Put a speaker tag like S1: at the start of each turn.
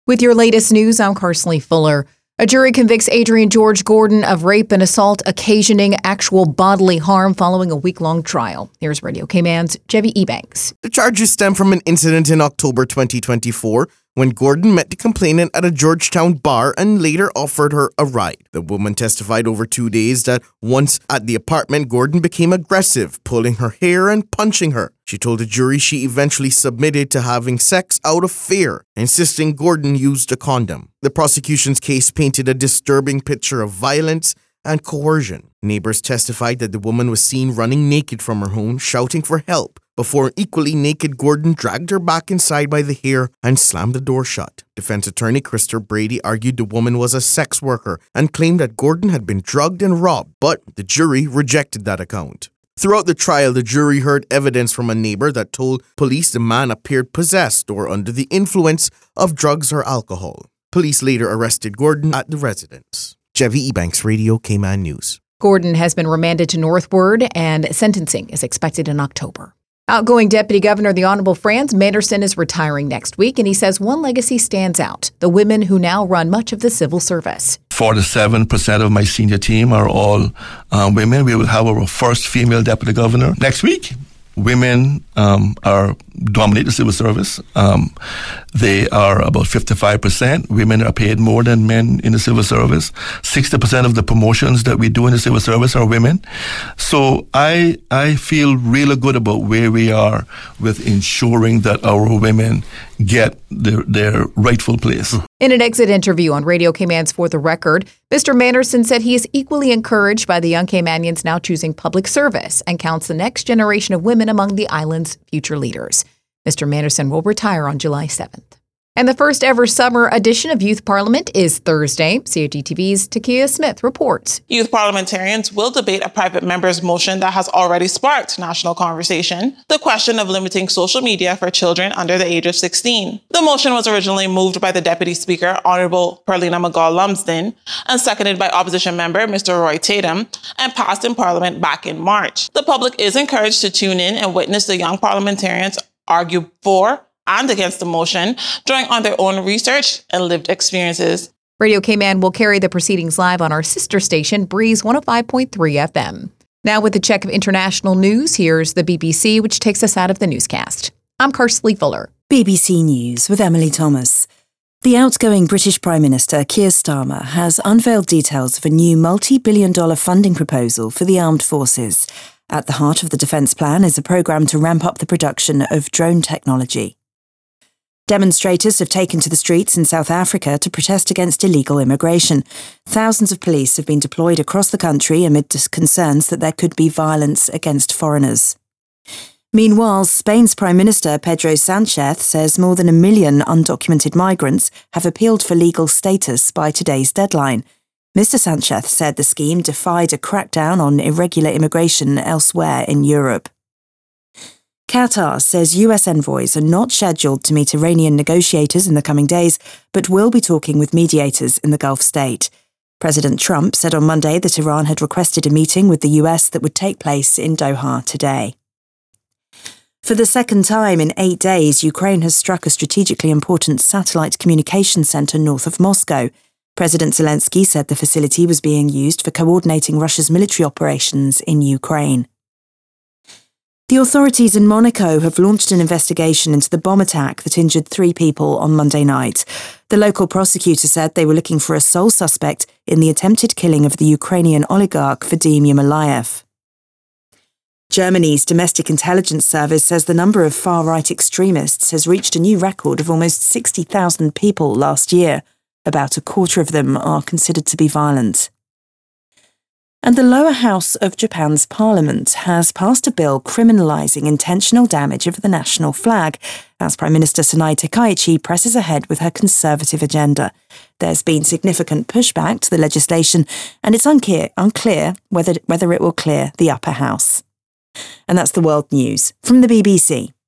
S1: With your latest news, I'm Carsley Fuller. A jury convicts Adrian George Gordon of rape and assault occasioning actual bodily harm following a week-long trial. Here's Radio K-Man's Jevi Ebanks.
S2: The charges stem from an incident in October 2024 when Gordon met the complainant at a Georgetown bar and later offered her a ride. The woman testified over 2 days that once at the apartment, Gordon became aggressive, pulling her hair and punching her. She told the jury she eventually submitted to having sex out of fear, insisting Gordon used a condom. The prosecution's case painted a disturbing picture of violence and coercion. Neighbors testified that the woman was seen running naked from her home, shouting for help, before an equally naked Gordon dragged her back inside by the hair and slammed the door shut. Defense attorney Krister Brady argued the woman was a sex worker and claimed that Gordon had been drugged and robbed, but the jury rejected that account. Throughout the trial, the jury heard evidence from a neighbor that told police the man appeared possessed or under the influence of drugs or alcohol. Police later arrested Gordon at the residence. Jevi Ebanks, Radio K-Man News.
S1: Gordon has been remanded to Northward and sentencing is expected in October. Outgoing Deputy Governor the Honorable Frans Manderson is retiring next week, and he says one legacy stands out: the women who now run much of the civil service.
S3: 47% of my senior team are all women. We will have our first female deputy governor next week. Women are dominate the civil service. They are about 55%. Women are paid more than men in the civil service. 60% of the promotions that we do in the civil service are women. So I feel really good about where we are with ensuring that our women get their rightful place.
S1: In an exit interview on Radio K-Man's For the Record, Mr. Manderson said he is equally encouraged by the young K-Manians now choosing public service and counts the next generation of women among the island's future leaders. Mr. Manderson will retire on July 7th. And the first ever summer edition of Youth Parliament is Thursday. COGTV's Takia Smith reports.
S4: Youth parliamentarians will debate a private member's motion that has already sparked national conversation, the question of limiting social media for children under the age of 16. The motion was originally moved by the Deputy Speaker, Honourable Perlina McGaw-Lumsden, and seconded by opposition member Mr. Roy Tatum, and passed in Parliament back in March. The public is encouraged to tune in and witness the young parliamentarians argue for and against the motion, drawing on their own research and lived experiences.
S1: Radio K-Man will carry the proceedings live on our sister station, Breeze 105.3 FM. Now with the check of international news, here's the BBC, which takes us out of the newscast. I'm Carsley Fuller.
S5: BBC News with Emily Thomas. The outgoing British Prime Minister, Keir Starmer, has unveiled details of a new multi-billion-dollar funding proposal for the armed forces. At the heart of the defence plan is a programme to ramp up the production of drone technology. Demonstrators have taken to the streets in South Africa to protest against illegal immigration. Thousands of police have been deployed across the country amid concerns that there could be violence against foreigners. Meanwhile, Spain's Prime Minister Pedro Sánchez says more than 1 million undocumented migrants have appealed for legal status by today's deadline. Mr. Sánchez said the scheme defied a crackdown on irregular immigration elsewhere in Europe. Qatar says US envoys are not scheduled to meet Iranian negotiators in the coming days, but will be talking with mediators in the Gulf state. President Trump said on Monday that Iran had requested a meeting with the US that would take place in Doha today. For the second time in 8 days, Ukraine has struck a strategically important satellite communication centre north of Moscow. President Zelensky said the facility was being used for coordinating Russia's military operations in Ukraine. The authorities in Monaco have launched an investigation into the bomb attack that injured 3 people on Monday night. The local prosecutor said they were looking for a sole suspect in the attempted killing of the Ukrainian oligarch Vadim Yermolayev. Germany's domestic intelligence service says the number of far-right extremists has reached a new record of almost 60,000 people last year. About a quarter of them are considered to be violent. And the lower house of Japan's parliament has passed a bill criminalising intentional damage of the national flag as Prime Minister Sanae Takaichi presses ahead with her conservative agenda. There's been significant pushback to the legislation, and it's unclear whether it will clear the upper house. And that's the world news from the BBC.